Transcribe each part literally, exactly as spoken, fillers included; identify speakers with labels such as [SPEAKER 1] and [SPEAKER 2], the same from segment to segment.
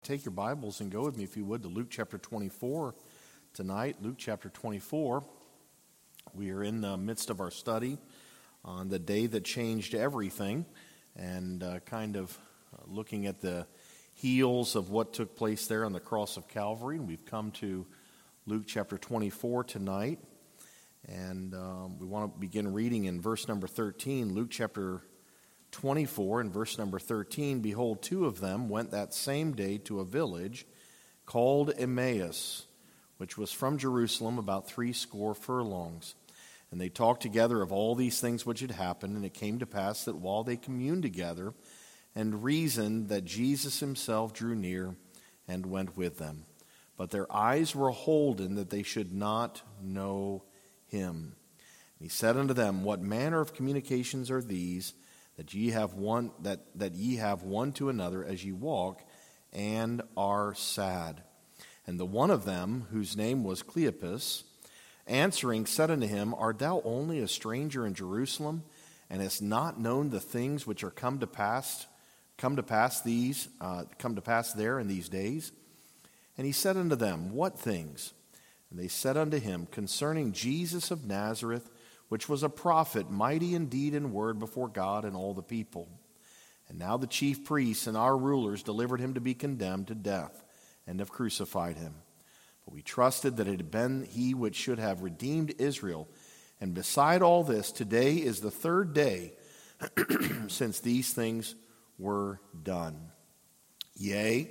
[SPEAKER 1] Take your Bibles and go with me, if you would, to Luke chapter twenty-four tonight. Luke chapter twenty-four. We are in the midst of our study on the day that changed everything, and uh, kind of looking at the heels of what took place there on the cross of Calvary. And we've come to Luke chapter twenty-four tonight, and um, we want to begin reading in verse number thirteen. Luke chapter twenty-four and verse number thirteen, behold, two of them went that same day to a village called Emmaus, which was from Jerusalem about three score furlongs. And they talked together of all these things which had happened, and it came to pass that while they communed together and reasoned, that Jesus himself drew near and went with them. But their eyes were holden that they should not know him. And he said unto them, what manner of communications are these, that ye have one that, that ye have one to another as ye walk, and are sad? And the one of them, whose name was Cleopas, answering said unto him, art thou only a stranger in Jerusalem, and hast not known the things which are come to pass, come to pass these, uh, come to pass there in these days? And he said unto them, what things? And they said unto him, concerning Jesus of Nazareth, which was a prophet, mighty in deed and word before God and all the people. And now the chief priests and our rulers delivered him to be condemned to death, and have crucified him. But we trusted that it had been he which should have redeemed Israel. And beside all this, today is the third day since these things were done. Yea,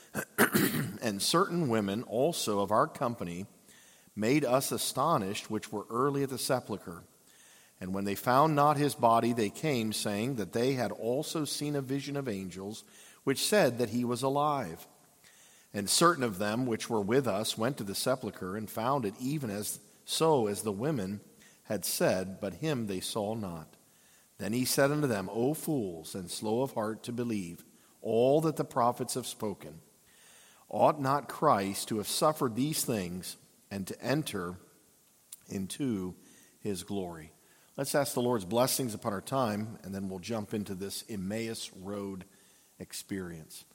[SPEAKER 1] and certain women also of our company made us astonished, which were early at the sepulchre. And when they found not his body, they came, saying that they had also seen a vision of angels, which said that he was alive. And certain of them which were with us went to the sepulchre, and found it even as so as the women had said, but him they saw not. Then he said unto them, O fools, and slow of heart to believe all that the prophets have spoken. Ought not Christ to have suffered these things, and to enter into his glory? Let's ask the Lord's blessings upon our time, and then we'll jump into this Emmaus Road experience.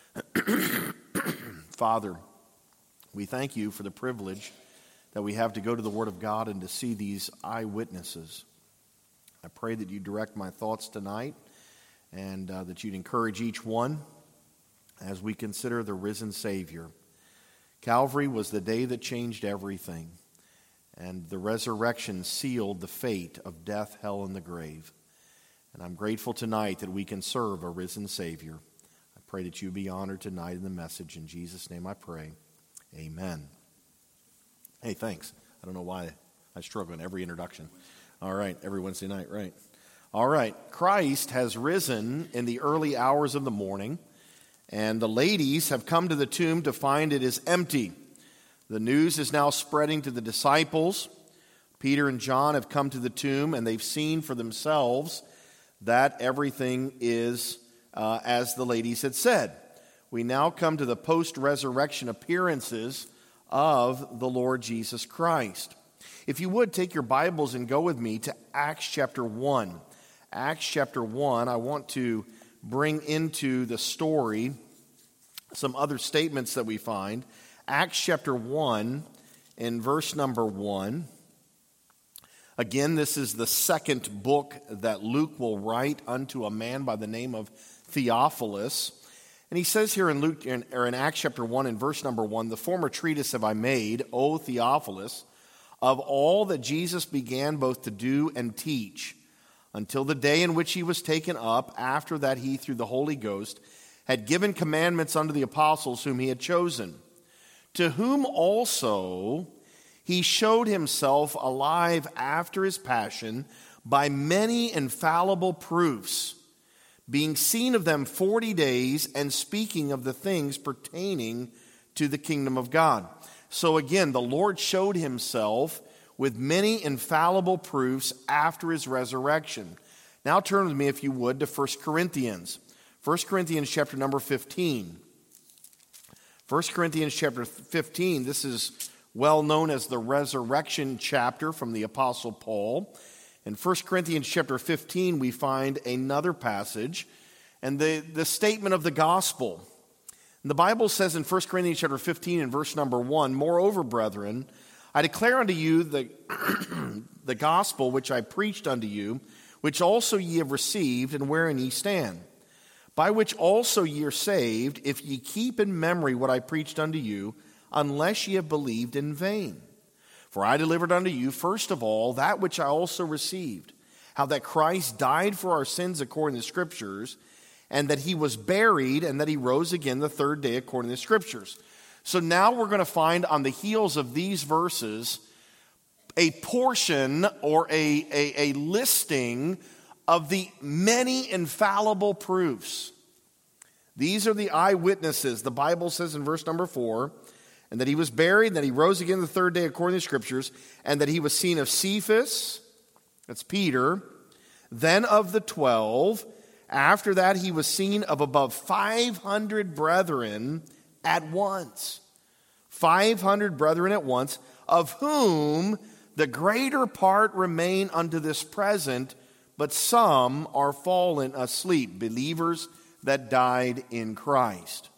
[SPEAKER 1] Father, we thank you for the privilege that we have to go to the Word of God and to see these eyewitnesses. I pray that you direct my thoughts tonight, and uh, that you'd encourage each one as we consider the risen Savior. Calvary was the day that changed everything, and the resurrection sealed the fate of death, hell, and the grave. And I'm grateful tonight that we can serve a risen Savior. I pray that you be honored tonight in the message. In Jesus' name I pray. Amen. Hey, thanks. I don't know why I struggle in every introduction. All right, every Wednesday night, right. All right, Christ has risen in the early hours of the morning, and the ladies have come to the tomb to find it is empty. The news is now spreading to the disciples. Peter and John have come to the tomb, and they've seen for themselves that everything is uh, as the ladies had said. We now come to the post-resurrection appearances of the Lord Jesus Christ. If you would, take your Bibles and go with me to Acts chapter one. Acts chapter one, I want to bring into the story some other statements that we find. Acts chapter one, in verse number one. Again, this is the second book that Luke will write unto a man by the name of Theophilus. And he says here in Luke, in, or in Acts chapter one, in verse number one, the former treatise have I made, O Theophilus, of all that Jesus began both to do and teach, until the day in which he was taken up, after that he, through the Holy Ghost, had given commandments unto the apostles whom he had chosen, to whom also he showed himself alive after his passion by many infallible proofs, being seen of them forty days, and speaking of the things pertaining to the kingdom of God. So again, the Lord showed himself with many infallible proofs after his resurrection. Now turn with me, if you would, to First Corinthians. First Corinthians chapter number fifteen. First Corinthians chapter fifteen, this is well known as the resurrection chapter from the Apostle Paul. In First Corinthians chapter fifteen, we find another passage, and the, the statement of the gospel. And the Bible says in First Corinthians chapter fifteen and verse number one, "Moreover, brethren, I declare unto you the, the gospel which I preached unto you, which also ye have received, and wherein ye stand, by which also ye are saved, if ye keep in memory what I preached unto you, unless ye have believed in vain. For I delivered unto you, first of all, that which I also received, how that Christ died for our sins according to the Scriptures, and that he was buried, and that he rose again the third day according to the Scriptures." So now we're going to find on the heels of these verses a portion or a, a, a listing of the many infallible proofs. These are the eyewitnesses. The Bible says in verse number four, "And that he was buried, and that he rose again the third day according to the Scriptures, and that he was seen of Cephas," that's Peter, "then of the twelve. After that he was seen of above five hundred brethren at once." five hundred brethren at once, "of whom the greater part remain unto this present, but some are fallen asleep," believers that died in Christ.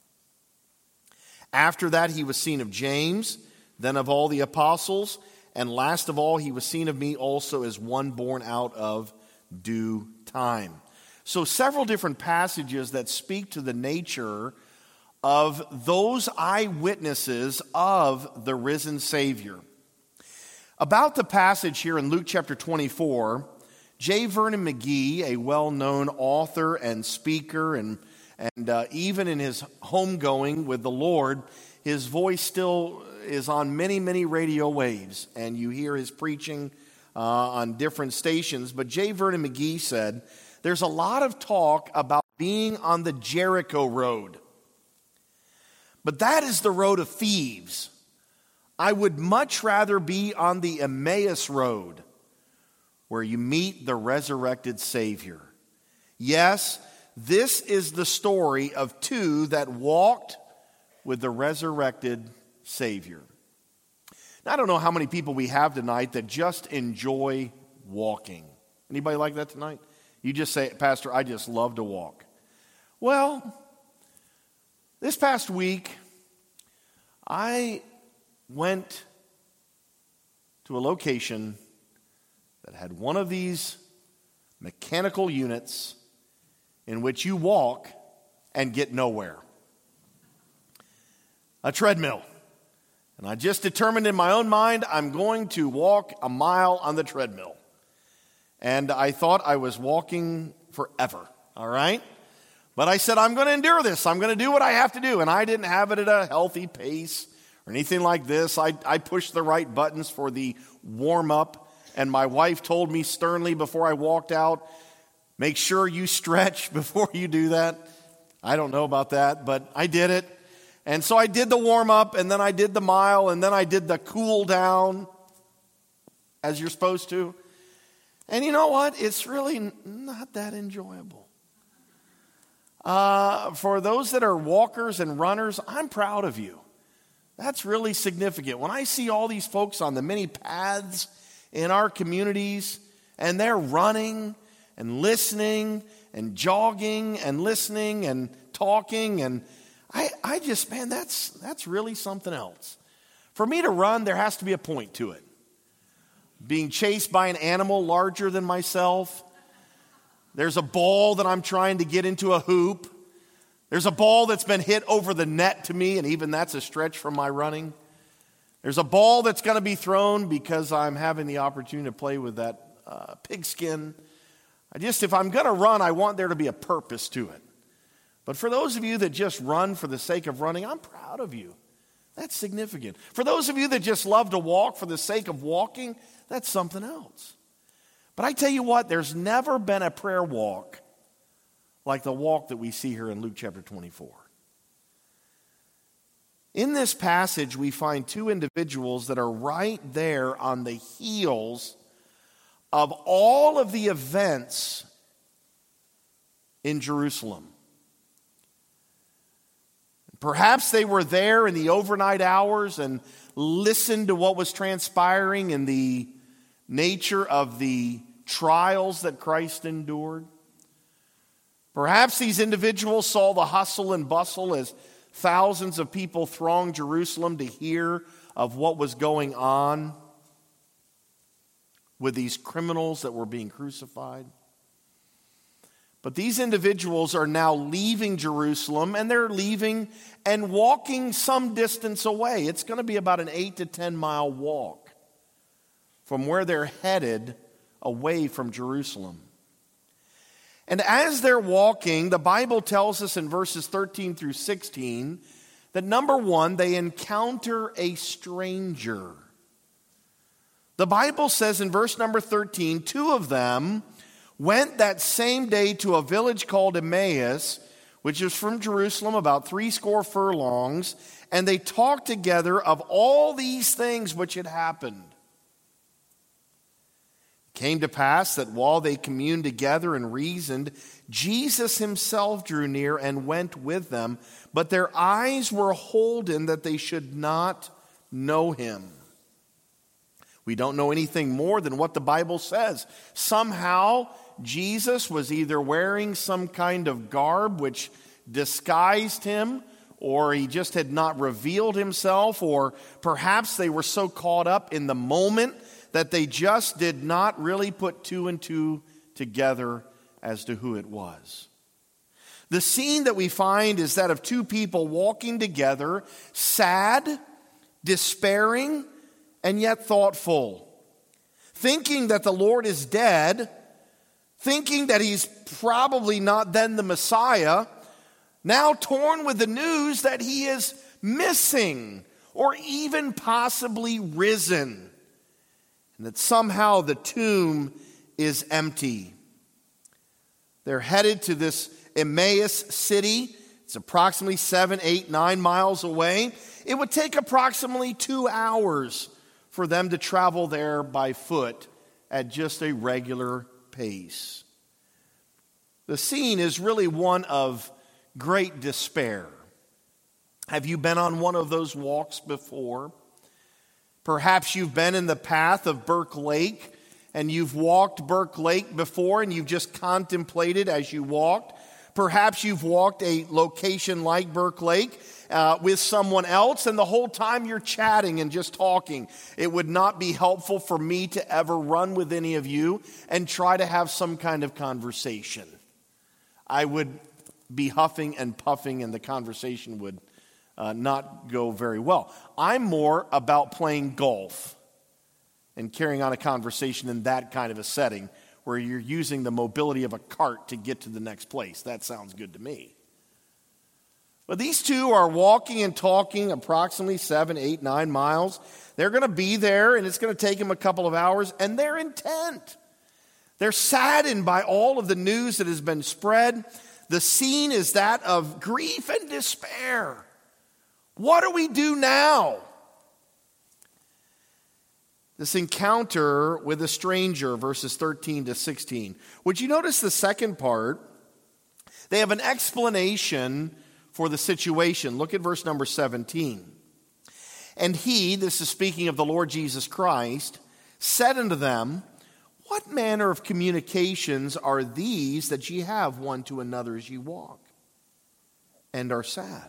[SPEAKER 1] "After that he was seen of James, then of all the apostles, and last of all he was seen of me also as one born out of due time." So several different passages that speak to the nature of those eyewitnesses of the risen Savior. About the passage here in Luke chapter twenty-four, J. Vernon McGee, a well-known author and speaker, and, and uh, even in his homegoing with the Lord, his voice still is on many, many radio waves, and you hear his preaching uh, on different stations. But J. Vernon McGee said, "There's a lot of talk about being on the Jericho road. But that is the road of thieves. I would much rather be on the Emmaus road, where you meet the resurrected Savior. Yes, this is the story of two that walked with the resurrected Savior." Now, I don't know how many people we have tonight that just enjoy walking. Anybody like that tonight? You just say, "Pastor, I just love to walk." Well, this past week, I went to a location that had one of these mechanical units in which you walk and get nowhere. A treadmill. And I just determined in my own mind, I'm going to walk a mile on the treadmill. And I thought I was walking forever, all right? But I said, I'm going to endure this. I'm going to do what I have to do. And I didn't have it at a healthy pace or anything like this. I, I pushed the right buttons for the warm-up. And my wife told me sternly before I walked out, make sure you stretch before you do that. I don't know about that, but I did it. And so I did the warm-up, and then I did the mile, and then I did the cool down, as you're supposed to. And you know what? It's really not that enjoyable. Uh, for those that are walkers and runners, I'm proud of you. That's really significant. When I see all these folks on the many paths in our communities, and they're running and listening and jogging and listening and talking, and I, I just, man, that's that's really something else. For me to run, there has to be a point to it. Being chased by an animal larger than myself. There's a ball that I'm trying to get into a hoop. There's a ball that's been hit over the net to me, and even that's a stretch from my running. There's a ball that's going to be thrown because I'm having the opportunity to play with that uh, pigskin. I just, if I'm going to run, I want there to be a purpose to it. But for those of you that just run for the sake of running, I'm proud of you. That's significant. For those of you that just love to walk for the sake of walking, that's something else. But I tell you what, there's never been a prayer walk like the walk that we see here in Luke chapter twenty-four. In this passage, we find two individuals that are right there on the heels of all of the events in Jerusalem. Perhaps they were there in the overnight hours and listened to what was transpiring in the nature of the trials that Christ endured. Perhaps these individuals saw the hustle and bustle as Thousands of people thronged Jerusalem to hear of what was going on with these criminals that were being crucified. But these individuals are now leaving Jerusalem, and they're leaving and walking some distance away. It's going to be about an eight to ten mile walk from where they're headed away from Jerusalem. And as they're walking, the Bible tells us in verses thirteen through sixteen that number one, they encounter a stranger. The Bible says in verse number thirteen, two of them went that same day to a village called Emmaus, which is from Jerusalem about three score furlongs, and they talked together of all these things which had happened. It came to pass that while they communed together and reasoned, Jesus himself drew near and went with them, but their eyes were holden that they should not know him. We don't know anything more than what the Bible says. Somehow, Jesus was either wearing some kind of garb which disguised him, or he just had not revealed himself, or perhaps they were so caught up in the moment that they just did not really put two and two together as to who it was. The scene that we find is that of two people walking together, sad, despairing, and yet thoughtful, thinking that the Lord is dead, thinking that he's probably not then the Messiah, now torn with the news that he is missing or even possibly risen, and that somehow the tomb is empty. They're headed to this Emmaus city. It's approximately seven, eight, nine miles away. It would take approximately two hours for them to travel there by foot at just a regular pace. The scene is really one of great despair. Have you been on one of those walks before? Perhaps you've been in the path of Burke Lake, and you've walked Burke Lake before, and you've just contemplated as you walked. Perhaps you've walked a location like Burke Lake uh, with someone else, and the whole time you're chatting and just talking. It would not be helpful for me to ever run with any of you and try to have some kind of conversation. I would be huffing and puffing, and the conversation would uh, not go very well. I'm more about playing golf and carrying on a conversation in that kind of a setting where you're using the mobility of a cart to get to the next place. That sounds good to me. But these two are walking and talking approximately seven, eight, nine miles. They're going to be there, and it's going to take them a couple of hours, and they're intent. They're saddened by all of the news that has been spread. The scene is that of grief and despair. What do we do now? This encounter with a stranger, verses thirteen to sixteen. Would you notice the second part? They have an explanation for the situation. Look at verse number seventeen. And he, this is speaking of the Lord Jesus Christ, said unto them, what manner of communications are these that ye have one to another as ye walk, and are sad?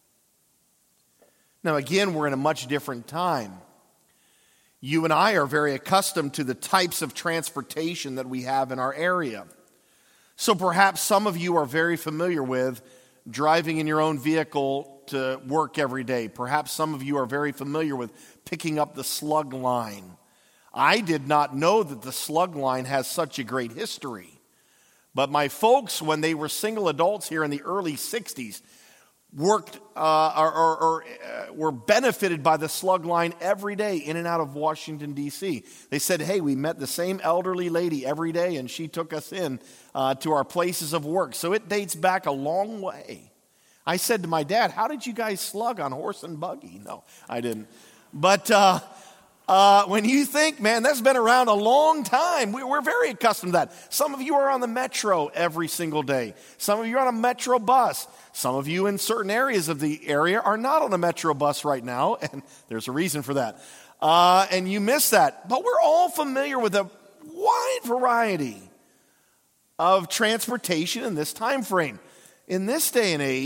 [SPEAKER 1] Now again, we're in a much different time. You and I are very accustomed to the types of transportation that we have in our area. So perhaps some of you are very familiar with driving in your own vehicle to work every day. Perhaps some of you are very familiar with picking up the slug line. I did not know that the slug line has such a great history. But my folks, when they were single adults here in the early sixties, worked uh, or, or, or uh, were benefited by the slug line every day in and out of Washington, D C They said, hey, we met the same elderly lady every day, and she took us in uh, to our places of work. So it dates back a long way. I said to my dad, how did you guys slug on horse and buggy? No, I didn't. But uh, uh, when you think, man, that's been around a long time, we, we're very accustomed to that. Some of you are on the metro every single day. Some of you are on a metro bus. Some of you in certain areas of the area are not on a metro bus right now, and there's a reason for that. Uh, and you miss that. But we're all familiar with a wide variety of transportation in this time frame. In this day and age,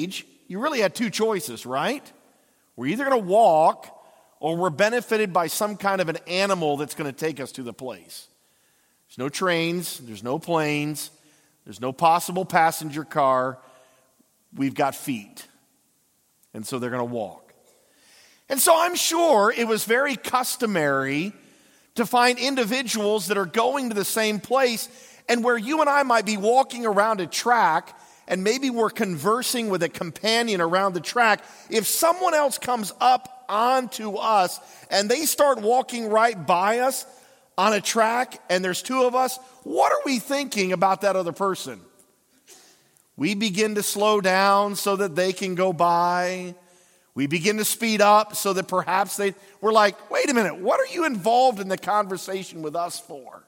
[SPEAKER 1] you really had two choices, right? We're either going to walk or we're benefited by some kind of an animal that's going to take us to the place. There's no trains, there's no planes, there's no possible passenger car. We've got feet. And so they're going to walk. And so I'm sure it was very customary to find individuals that are going to the same place, and where you and I might be walking around a track and maybe we're conversing with a companion around the track, if someone else comes up onto us and they start walking right by us on a track and there's two of us, what are we thinking about that other person? We begin to slow down so that they can go by. We begin to speed up so that perhaps they, we're like, wait a minute, what are you involved in the conversation with us for?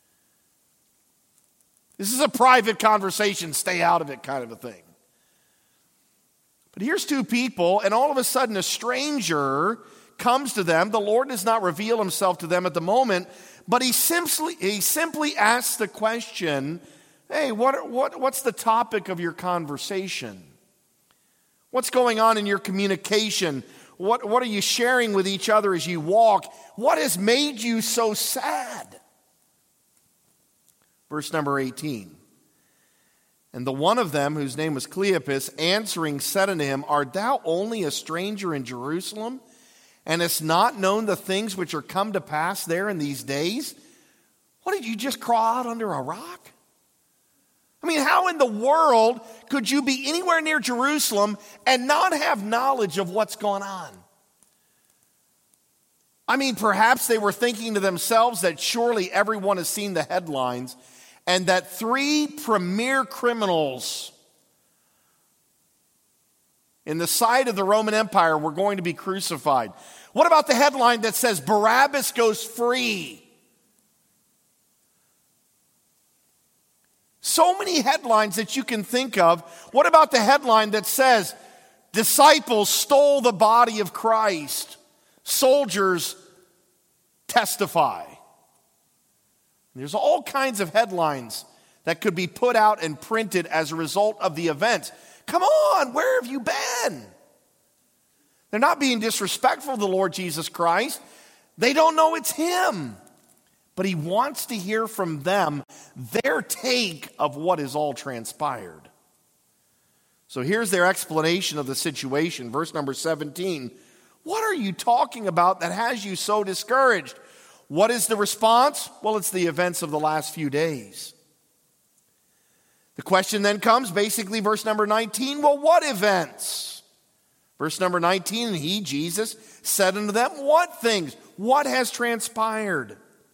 [SPEAKER 1] This is a private conversation, stay out of it kind of a thing. But here's two people, and all of a sudden a stranger comes to them. The Lord does not reveal himself to them at the moment, but he simply, he simply asks the question, hey, what, what, what's the topic of your conversation? What's going on in your communication? What, what are you sharing with each other as you walk? What has made you so sad? Verse number eighteen. And the one of them, whose name was Cleopas, answering said unto him, art thou only a stranger in Jerusalem, and hast not known the things which are come to pass there in these days? What, did you just crawl out under a rock? I mean, how in the world could you be anywhere near Jerusalem and not have knowledge of what's going on? I mean, perhaps they were thinking to themselves that surely everyone has seen the headlines and that three premier criminals in the sight of the Roman Empire were going to be crucified. What about the headline that says Barabbas goes free? So many headlines that you can think of. What about the headline that says disciples stole the body of Christ? Soldiers testify. There's all kinds of headlines that could be put out and printed as a result of the event. Come on, where have you been? They're not being disrespectful to the Lord Jesus Christ. They don't know it's him. But he wants to hear from them their take of what has all transpired. So here's their explanation of the situation. Verse number seventeen. What are you talking about that has you so discouraged? What is the response? Well, it's the events of the last few days. The question then comes, basically, verse number nineteen. Well, what events? Verse number nineteen, and he, Jesus, said unto them, what things? What has transpired?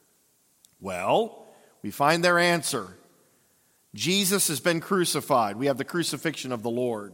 [SPEAKER 1] Well, we find their answer. Jesus has been crucified. We have the crucifixion of the Lord.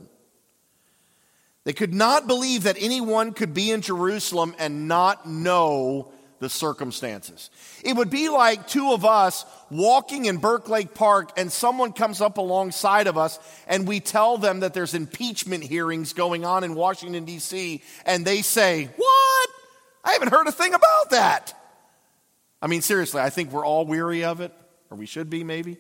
[SPEAKER 1] They could not believe that anyone could be in Jerusalem and not know the circumstances. It would be like two of us walking in Burke Lake Park and someone comes up alongside of us and we tell them that there's impeachment hearings going on in Washington, D C, and they say, what? I haven't heard a thing about that. I mean, seriously, I think we're all weary of it, or we should be maybe.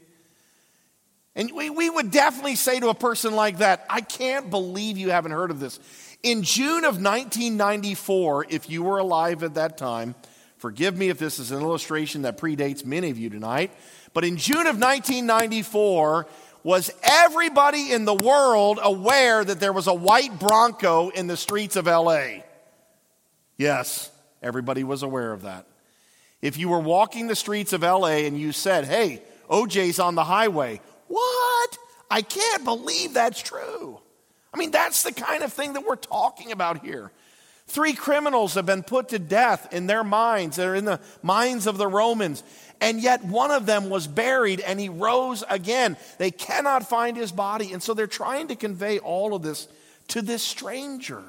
[SPEAKER 1] And we, we would definitely say to a person like that, I can't believe you haven't heard of this. In June of nineteen ninety-four, if you were alive at that time, forgive me if this is an illustration that predates many of you tonight, but in June of nineteen ninety-four, was everybody in the world aware that there was a white Bronco in the streets of L A? Yes, everybody was aware of that. If you were walking the streets of L A and you said, hey, O J's on the highway, what? I can't believe that's true. I mean, that's the kind of thing that we're talking about here. Three criminals have been put to death in their minds. They're in the minds of the Romans. And yet one of them was buried and he rose again. They cannot find his body. And so they're trying to convey all of this to this stranger.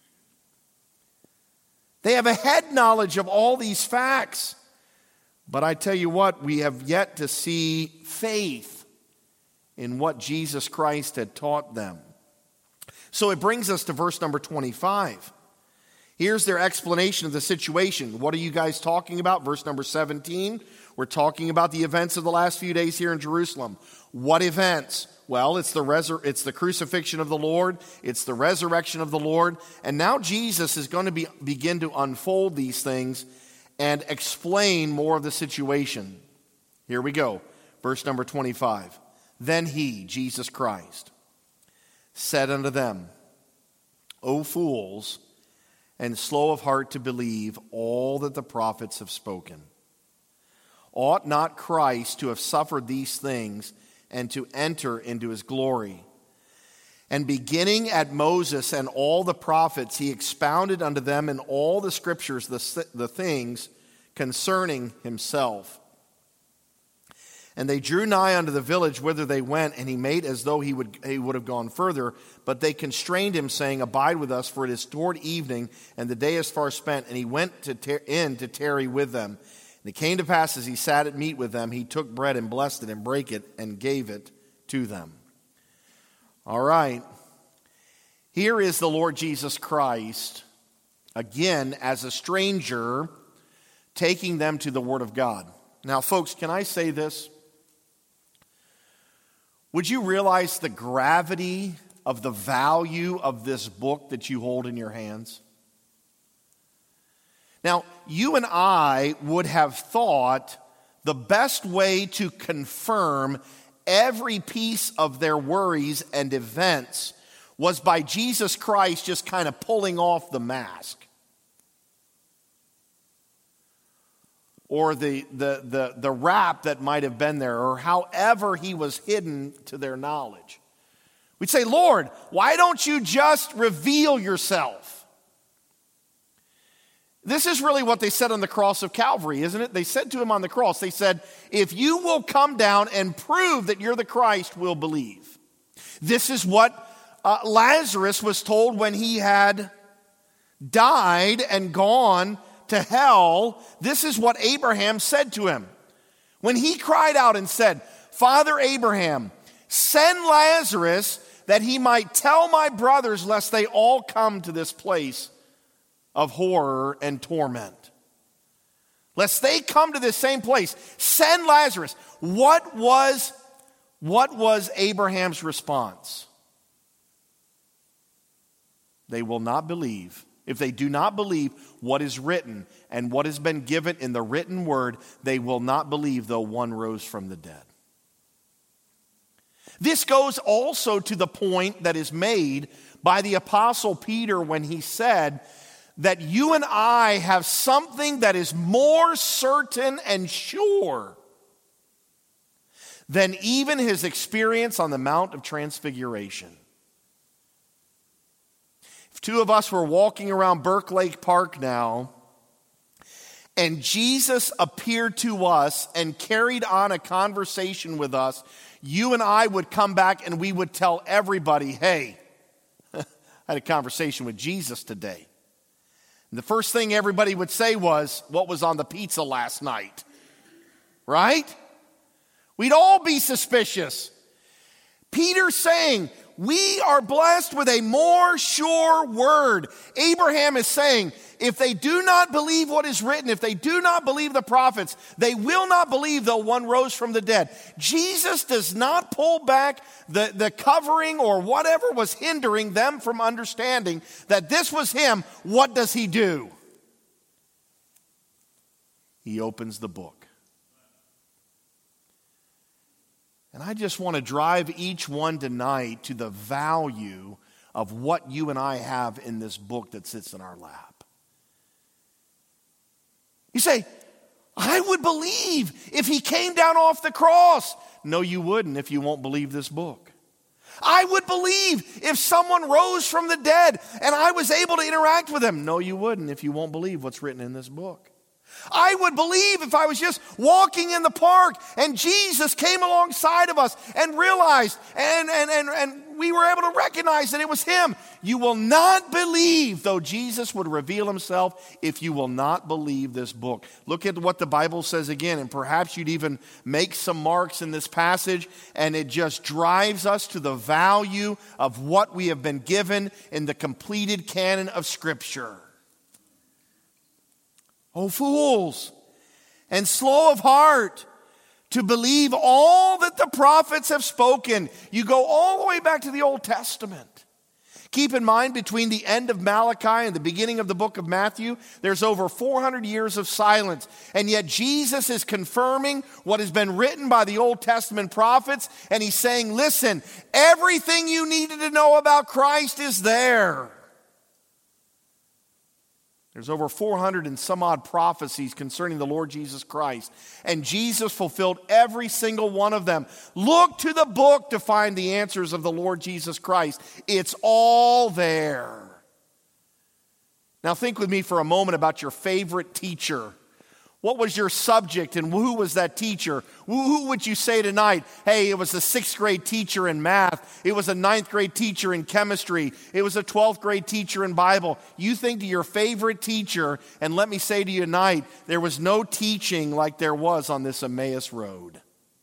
[SPEAKER 1] They have a head knowledge of all these facts. But I tell you what, we have yet to see faith in what Jesus Christ had taught them. So it brings us to verse number twenty-five. Here's their explanation of the situation. What are you guys talking about? Verse number seventeen. We're talking about the events of the last few days here in Jerusalem. What events? Well, it's the resur- it's the crucifixion of the Lord. It's the resurrection of the Lord. And now Jesus is going to be, begin to unfold these things and explain more of the situation. Here we go. Verse number twenty-five. Then he, Jesus Christ, said unto them, O fools, and slow of heart to believe all that the prophets have spoken. Ought not Christ to have suffered these things and to enter into his glory? And beginning at Moses and all the prophets, he expounded unto them in all the scriptures the, the things concerning himself. And they drew nigh unto the village whither they went, and he made as though he would, he would have gone further. But they constrained him, saying, Abide with us, for it is toward evening, and the day is far spent. And he went to tar- in to tarry with them. And it came to pass, as he sat at meat with them, he took bread and blessed it and brake it and gave it to them. All right. Here is the Lord Jesus Christ, again, as a stranger, taking them to the Word of God. Now, folks, can I say this? Would you realize the gravity of the value of this book that you hold in your hands? Now, you and I would have thought the best way to confirm every piece of their worries and events was by Jesus Christ just kind of pulling off the mask. Or the, the, the, the wrap that might have been there, or however he was hidden to their knowledge. We'd say, Lord, why don't you just reveal yourself? This is really what they said on the cross of Calvary, isn't it? They said to him on the cross, they said, if you will come down and prove that you're the Christ, we'll believe. This is what uh, Lazarus was told when he had died and gone to hell. This is what Abraham said to him. When he cried out and said, Father Abraham, send Lazarus that he might tell my brothers lest they all come to this place of horror and torment. Lest they come to this same place. Send Lazarus. What was, what was Abraham's response? They will not believe. If they do not believe what is written and what has been given in the written word, they will not believe though one rose from the dead. This goes also to the point that is made by the Apostle Peter when he said that you and I have something that is more certain and sure than even his experience on the Mount of Transfiguration. If two of us were walking around Burke Lake Park now, and Jesus appeared to us and carried on a conversation with us, you and I would come back and we would tell everybody, hey, I had a conversation with Jesus today. And the first thing everybody would say was, what was on the pizza last night? Right? We'd all be suspicious. Peter's saying, we are blessed with a more sure word. Abraham is saying, if they do not believe what is written, if they do not believe the prophets, they will not believe though one rose from the dead. Jesus does not pull back the, the covering or whatever was hindering them from understanding that this was him. What does he do? He opens the book. And I just want to drive each one tonight to the value of what you and I have in this book that sits in our lap. You say, I would believe if he came down off the cross. No, you wouldn't if you won't believe this book. I would believe if someone rose from the dead and I was able to interact with them. No, you wouldn't if you won't believe what's written in this book. I would believe if I was just walking in the park and Jesus came alongside of us and realized and, and, and, and we were able to recognize that it was him. You will not believe, though Jesus would reveal himself, if you will not believe this book. Look at what the Bible says again, and perhaps you'd even make some marks in this passage, and it just drives us to the value of what we have been given in the completed canon of Scripture. O fools, and slow of heart to believe all that the prophets have spoken. You go all the way back to the Old Testament. Keep in mind, between the end of Malachi and the beginning of the book of Matthew, there's over four hundred years of silence. And yet Jesus is confirming what has been written by the Old Testament prophets. And he's saying, listen, everything you needed to know about Christ is there. There's over four hundred and some odd prophecies concerning the Lord Jesus Christ. And Jesus fulfilled every single one of them. Look to the book to find the answers of the Lord Jesus Christ. It's all there. Now think with me for a moment about your favorite teacher. What was your subject and who was that teacher? Who would you say tonight, hey, it was a sixth grade teacher in math. It was a ninth grade teacher in chemistry. It was a twelfth grade teacher in Bible. You think to your favorite teacher, and let me say to you tonight, there was no teaching like there was on this Emmaus road.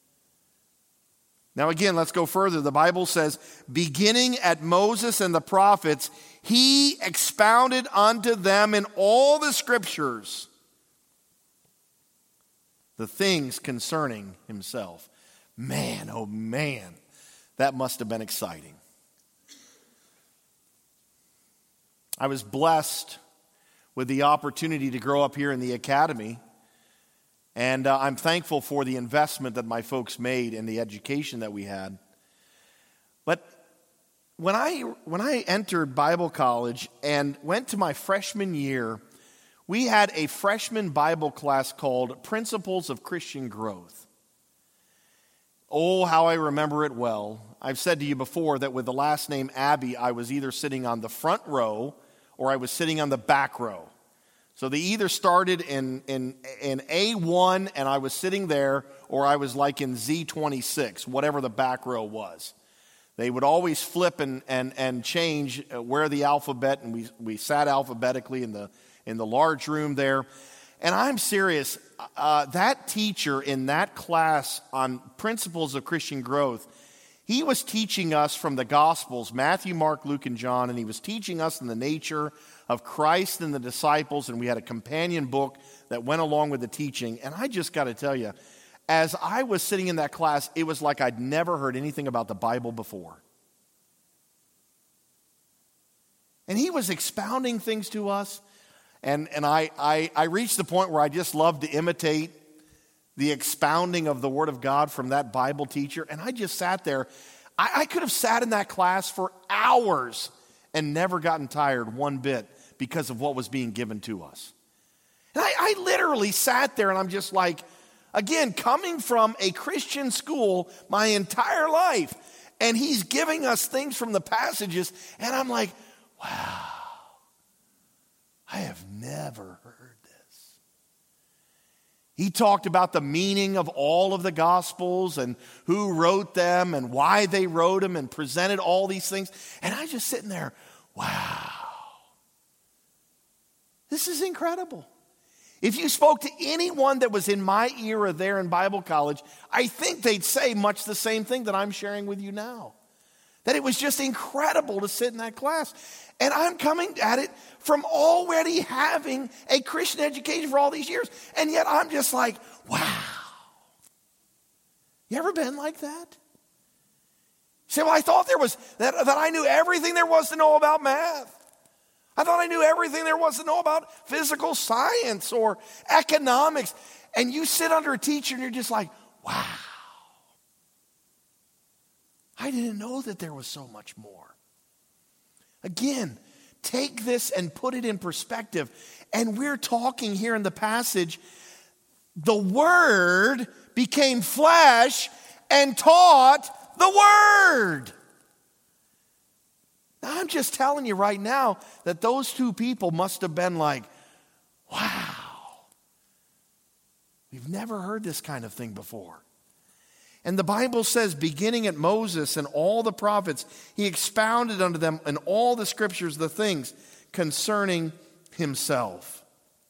[SPEAKER 1] Now again, let's go further. The Bible says, beginning at Moses and the prophets, he expounded unto them in all the scriptures the things concerning himself. Man, oh man, that must have been exciting. I was blessed with the opportunity to grow up here in the academy, and uh, I'm thankful for the investment that my folks made in the education that we had. But when I when I entered Bible college and went to my freshman year, we had a freshman Bible class called Principles of Christian Growth. Oh, how I remember it well. I've said to you before that with the last name Abbey, I was either sitting on the front row or I was sitting on the back row. So they either started in, in, in A one and I was sitting there, or I was like in Z twenty-six, whatever the back row was. They would always flip and, and, and change where the alphabet, and we, we sat alphabetically in the in the large room there. And I'm serious, uh, that teacher in that class on Principles of Christian Growth, he was teaching us from the Gospels, Matthew, Mark, Luke, and John, and he was teaching us in the nature of Christ and the disciples, and we had a companion book that went along with the teaching. And I just got to tell you, as I was sitting in that class, it was like I'd never heard anything about the Bible before. And he was expounding things to us. And and I, I, I reached the point where I just loved to imitate the expounding of the Word of God from that Bible teacher. And I just sat there. I, I could have sat in that class for hours and never gotten tired one bit because of what was being given to us. And I, I literally sat there and I'm just like, again, coming from a Christian school my entire life, and he's giving us things from the passages, and I'm like, wow. I have never heard this. He talked about the meaning of all of the Gospels and who wrote them and why they wrote them, and presented all these things. And I just sitting there, wow. This is incredible. If you spoke to anyone that was in my era there in Bible college, I think they'd say much the same thing that I'm sharing with you now. That it was just incredible to sit in that class. And I'm coming at it from already having a Christian education for all these years. And yet I'm just like, wow. You ever been like that? You say, well, I thought there was, that, that I knew everything there was to know about math. I thought I knew everything there was to know about physical science or economics. And you sit under a teacher and you're just like, wow. I didn't know that there was so much more. Again, take this and put it in perspective. And we're talking here in the passage, the Word became flesh and taught the Word. Now, I'm just telling you right now that those two people must have been like, wow, we've never heard this kind of thing before. And the Bible says, beginning at Moses and all the prophets, he expounded unto them in all the scriptures the things concerning himself.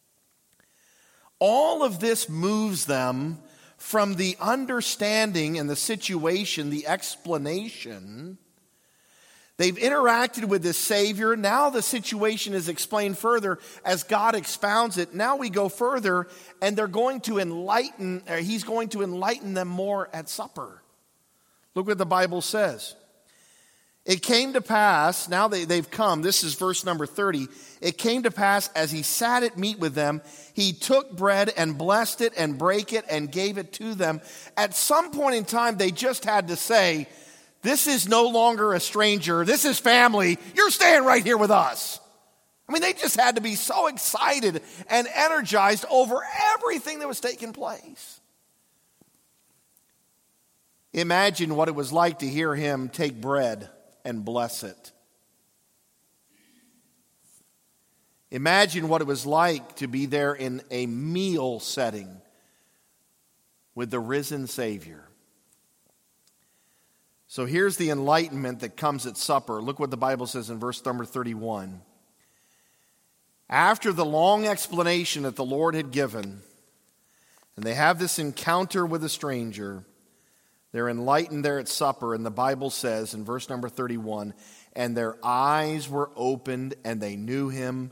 [SPEAKER 1] All of this moves them from the understanding and the situation, the explanation They've interacted with this Savior. Now the situation is explained further as God expounds it. Now we go further, and they're going to enlighten, or he's going to enlighten them more at supper. Look what the Bible says. It came to pass, now they, they've come, this is verse number thirty. It came to pass as he sat at meat with them, he took bread and blessed it and brake it and gave it to them. At some point in time, they just had to say, this is no longer a stranger. This is family. You're staying right here with us. I mean, they just had to be so excited and energized over everything that was taking place. Imagine what it was like to hear him take bread and bless it. Imagine what it was like to be there in a meal setting with the risen Savior. So here's the enlightenment that comes at supper. Look what the Bible says in verse number thirty-one. After the long explanation that the Lord had given, and they have this encounter with a stranger, they're enlightened there at supper, and the Bible says in verse number thirty-one, and their eyes were opened, and they knew him,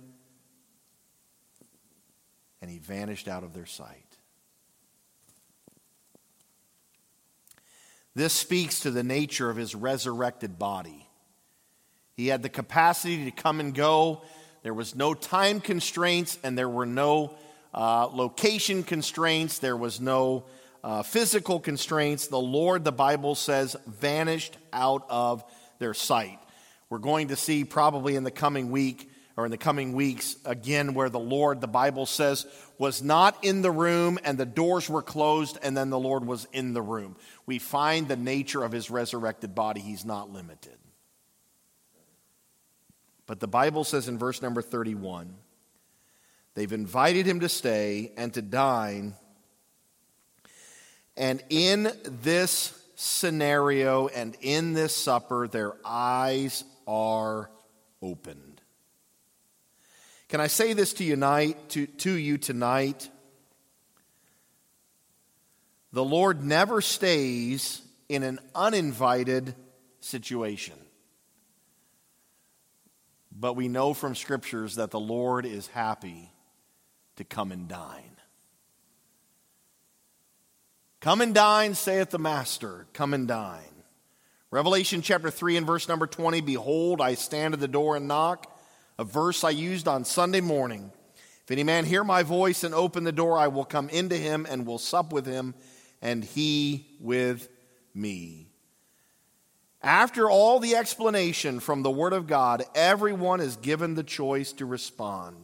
[SPEAKER 1] and he vanished out of their sight. This speaks to the nature of his resurrected body. He had the capacity to come and go. There was no time constraints, and there were no uh, location constraints. There was no uh, physical constraints. The Lord, the Bible says, vanished out of their sight. We're going to see probably in the coming week or in the coming weeks again where the Lord, the Bible says, was not in the room and the doors were closed and then the Lord was in the room. We find the nature of his resurrected body. He's not limited. But the Bible says in verse number thirty-one, they've invited him to stay and to dine. And in this scenario and in this supper, their eyes are opened. Can I say this to you tonight, to, to you tonight? The Lord never stays in an uninvited situation. But we know from scriptures that the Lord is happy to come and dine. Come and dine, saith the Master. Come and dine. Revelation chapter three and verse number twenty, behold, I stand at the door and knock. A verse I used on Sunday morning. If any man hear my voice and open the door, I will come into him and will sup with him, and he with me. After all the explanation from the Word of God, everyone is given the choice to respond.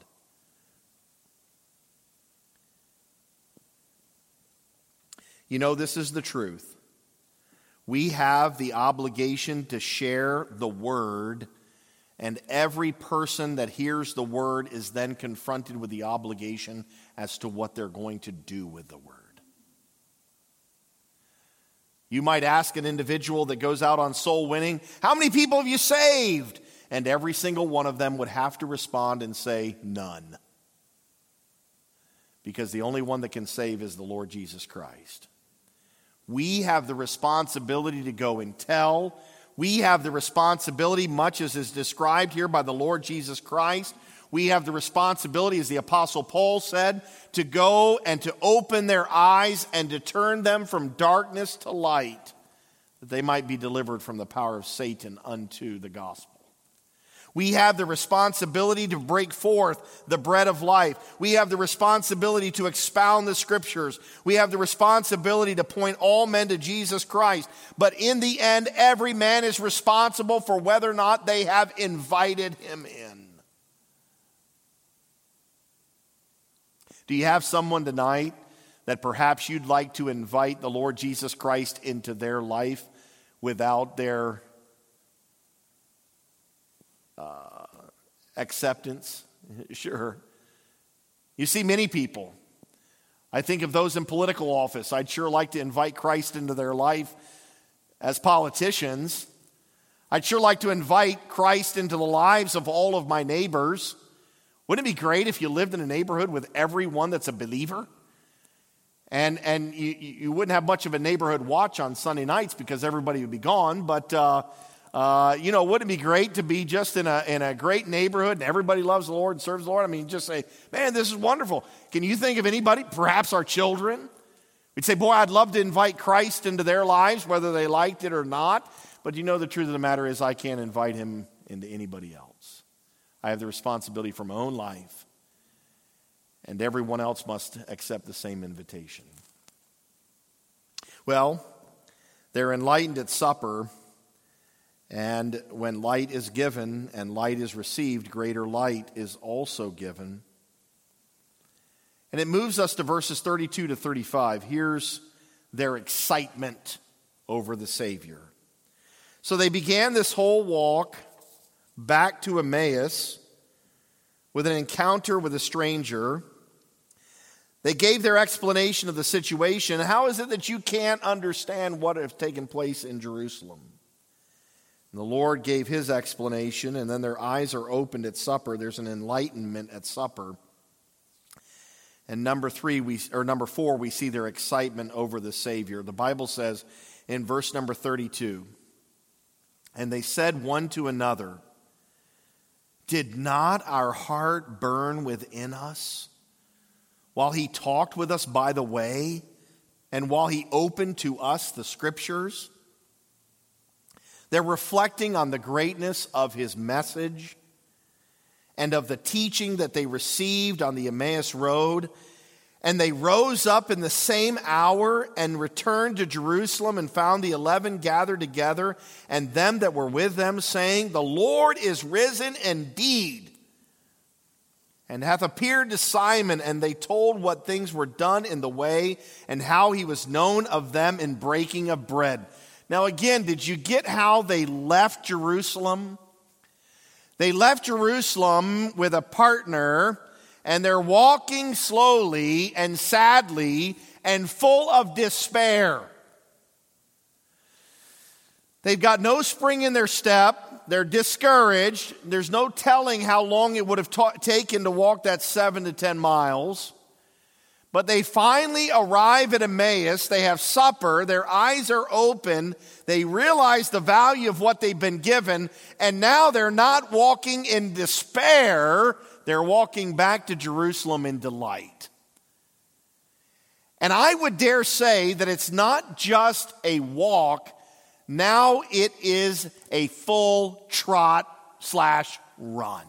[SPEAKER 1] You know, this is the truth. We have the obligation to share the Word, and every person that hears the Word is then confronted with the obligation as to what they're going to do with the Word. You might ask an individual that goes out on soul winning, how many people have you saved? And every single one of them would have to respond and say, none. Because the only one that can save is the Lord Jesus Christ. We have the responsibility to go and tell. We have the responsibility, much as is described here by the Lord Jesus Christ. We have the responsibility, as the Apostle Paul said, to go and to open their eyes and to turn them from darkness to light, that they might be delivered from the power of Satan unto the gospel. We have the responsibility to break forth the bread of life. We have the responsibility to expound the scriptures. We have the responsibility to point all men to Jesus Christ. But in the end, every man is responsible for whether or not they have invited him in. Do you have someone tonight that perhaps you'd like to invite the Lord Jesus Christ into their life without their uh, acceptance? Sure. You see many people. I think of those in political office. I'd sure like to invite Christ into their life as politicians. I'd sure like to invite Christ into the lives of all of my neighbors. Wouldn't it be great if you lived in a neighborhood with everyone that's a believer? And and you, you wouldn't have much of a neighborhood watch on Sunday nights because everybody would be gone. But uh, Uh, you know, wouldn't it be great to be just in a in a great neighborhood and everybody loves the Lord and serves the Lord? I mean, just say, man, this is wonderful. Can you think of anybody, perhaps our children? We'd say, boy, I'd love to invite Christ into their lives, whether they liked it or not. But you know, the truth of the matter is I can't invite him into anybody else. I have the responsibility for my own life. And everyone else must accept the same invitation. Well, they're enlightened at supper. And when light is given and light is received, greater light is also given. And it moves us to verses thirty-two to thirty-five. Here's their excitement over the Savior. So they began this whole walk back to Emmaus with an encounter with a stranger. They gave their explanation of the situation. How is it that you can't understand what has taken place in Jerusalem? And the Lord gave his explanation, and then their eyes are opened at supper. There's an enlightenment at supper. And number three, we or number four, we see their excitement over the Savior. The Bible says in verse number thirty-two, and they said one to another, did not our heart burn within us while he talked with us by the way, and while he opened to us the Scriptures? They're reflecting on the greatness of his message and of the teaching that they received on the Emmaus Road. And they rose up in the same hour and returned to Jerusalem and found the eleven gathered together and them that were with them, saying, the Lord is risen indeed, and hath appeared to Simon. And they told what things were done in the way and how he was known of them in breaking of bread. Now again, did you get how they left Jerusalem? They left Jerusalem with a partner, and they're walking slowly and sadly and full of despair. They've got no spring in their step. They're discouraged. There's no telling how long it would have ta- taken to walk that seven to ten miles. But they finally arrive at Emmaus. They have supper. Their eyes are open. They realize the value of what they've been given. And now they're not walking in despair. They're walking back to Jerusalem in delight. And I would dare say that it's not just a walk. Now it is a full trot slash run.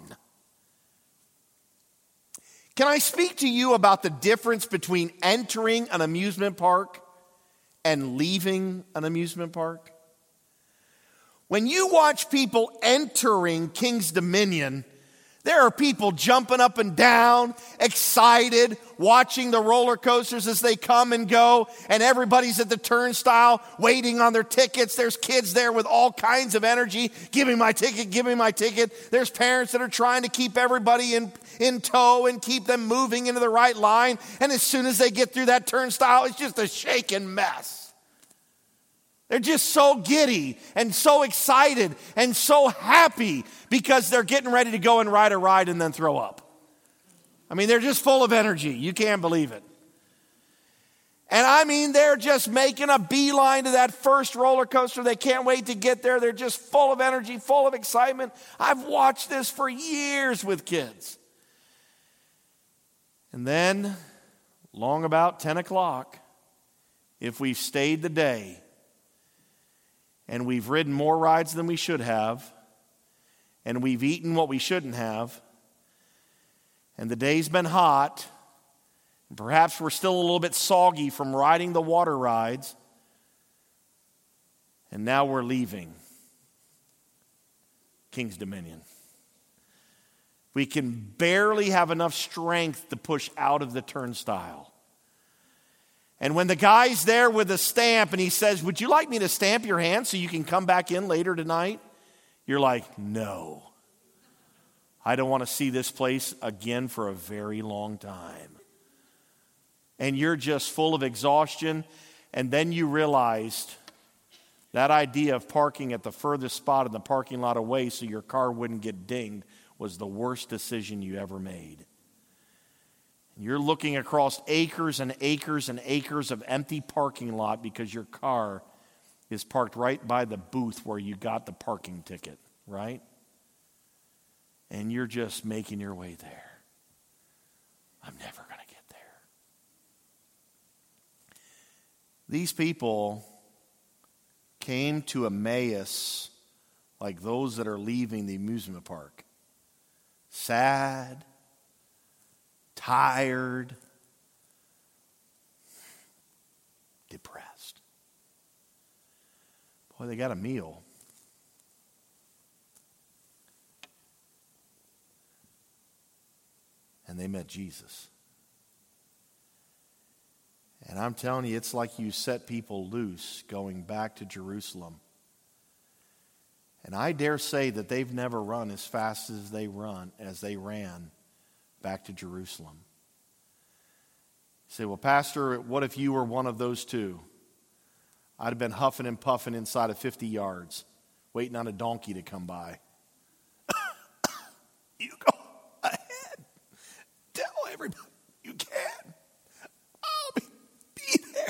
[SPEAKER 1] Can I speak to you about the difference between entering an amusement park and leaving an amusement park? When you watch people entering King's Dominion, there are people jumping up and down, excited, watching the roller coasters as they come and go, and everybody's at the turnstile waiting on their tickets. There's kids there with all kinds of energy. Give me my ticket, give me my ticket. There's parents that are trying to keep everybody in, in tow and keep them moving into the right line. And as soon as they get through that turnstile, it's just a shaking mess. They're just so giddy and so excited and so happy because they're getting ready to go and ride a ride and then throw up. I mean, they're just full of energy. You can't believe it. And I mean, they're just making a beeline to that first roller coaster. They can't wait to get there. They're just full of energy, full of excitement. I've watched this for years with kids. And then, long about ten o'clock, if we've stayed the day, and we've ridden more rides than we should have, and we've eaten what we shouldn't have, and the day's been hot, and perhaps we're still a little bit soggy from riding the water rides, and now we're leaving King's Dominion. We can barely have enough strength to push out of the turnstile. And when the guy's there with a stamp and he says, would you like me to stamp your hand so you can come back in later tonight? You're like, no. I don't want to see this place again for a very long time. And you're just full of exhaustion. And then you realized that idea of parking at the furthest spot in the parking lot away so your car wouldn't get dinged was the worst decision you ever made. You're looking across acres and acres and acres of empty parking lot because your car is parked right by the booth where you got the parking ticket, right? And you're just making your way there. I'm never going to get there. These people came to Emmaus like those that are leaving the amusement park. Sad, tired, depressed. Boy, they got a meal. And they met Jesus. And I'm telling you, it's like you set people loose going back to Jerusalem. And I dare say that they've never run as fast as they run, as they ran back to Jerusalem. You say, well, Pastor, what if you were one of those two? I'd have been huffing and puffing inside of fifty yards, waiting on a donkey to come by. You go ahead. Tell everybody you can. I'll be, be there.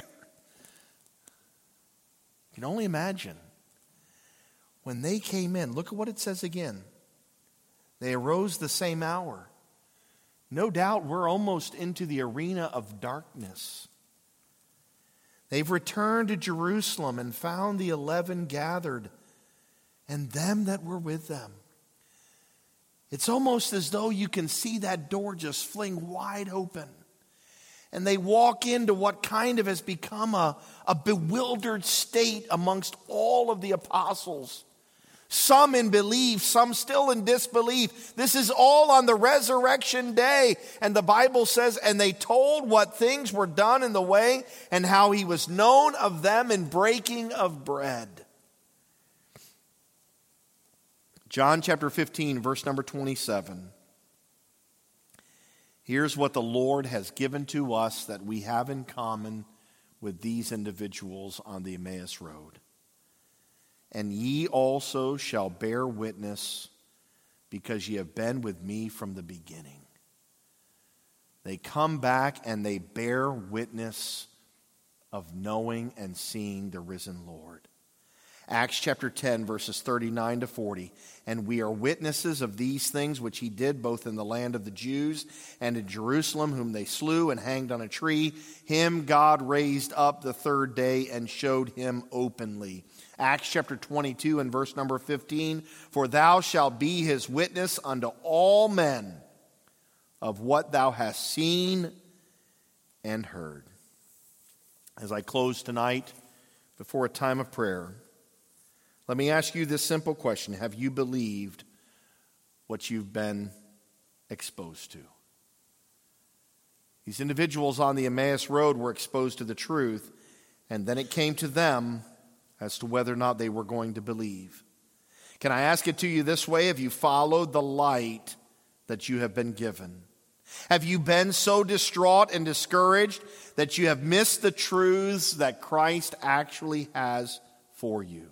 [SPEAKER 1] You can only imagine. When they came in, look at what it says again. They arose the same hour. No doubt we're almost into the arena of darkness. They've returned to Jerusalem and found the eleven gathered and them that were with them. It's almost as though you can see that door just fling wide open. And they walk into what kind of has become a, a bewildered state amongst all of the apostles. Some in belief, some still in disbelief. This is all on the resurrection day. And the Bible says, and they told what things were done in the way and how he was known of them in breaking of bread. John chapter fifteen, verse number twenty-seven. Here's what the Lord has given to us that we have in common with these individuals on the Emmaus Road. And ye also shall bear witness, because ye have been with me from the beginning. They come back and they bear witness of knowing and seeing the risen Lord. Acts chapter ten, verses thirty-nine to forty. And we are witnesses of these things which he did both in the land of the Jews and in Jerusalem, whom they slew and hanged on a tree. Him God raised up the third day and showed him openly. Acts chapter twenty-two and verse number fifteen. For thou shalt be his witness unto all men of what thou hast seen and heard. As I close tonight before a time of prayer, let me ask you this simple question. Have you believed what you've been exposed to? These individuals on the Emmaus Road were exposed to the truth, and then it came to them as to whether or not they were going to believe. Can I ask it to you this way? Have you followed the light that you have been given? Have you been so distraught and discouraged that you have missed the truths that Christ actually has for you?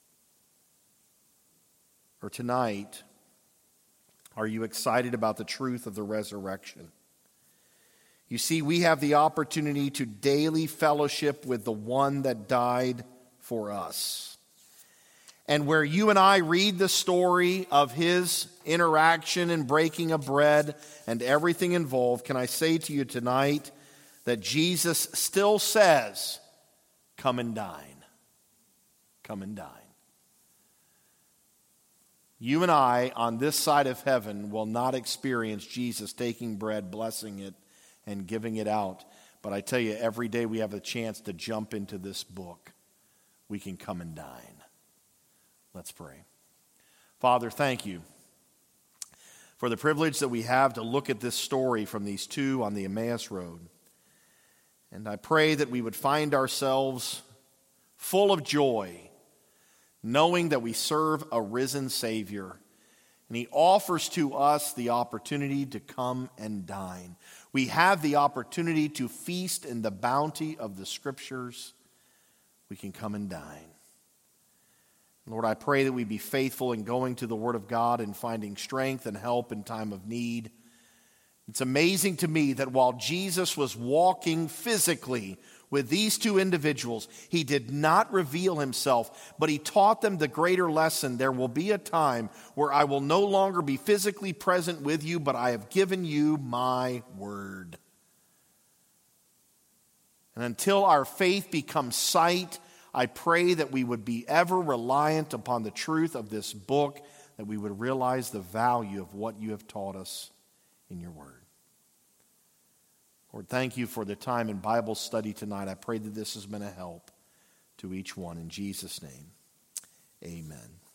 [SPEAKER 1] Or tonight, are you excited about the truth of the resurrection? You see, we have the opportunity to daily fellowship with the one that died for us. And where you and I read the story of his interaction and breaking of bread and everything involved, can I say to you tonight that Jesus still says, come and dine. Come and dine. You and I, on this side of heaven, will not experience Jesus taking bread, blessing it, and giving it out. But I tell you, every day we have a chance to jump into this book. We can come and dine. Let's pray. Father, thank you for the privilege that we have to look at this story from these two on the Emmaus Road. And I pray that we would find ourselves full of joy, knowing that we serve a risen Savior, and he offers to us the opportunity to come and dine. We have the opportunity to feast in the bounty of the Scriptures. We can come and dine. Lord, I pray that we be faithful in going to the Word of God and finding strength and help in time of need. It's amazing to me that while Jesus was walking physically with these two individuals, he did not reveal himself, but he taught them the greater lesson. There will be a time where I will no longer be physically present with you, but I have given you my word. And until our faith becomes sight, I pray that we would be ever reliant upon the truth of this book, that we would realize the value of what you have taught us in your word. Lord, thank you for the time in Bible study tonight. I pray that this has been a help to each one. In Jesus' name, amen.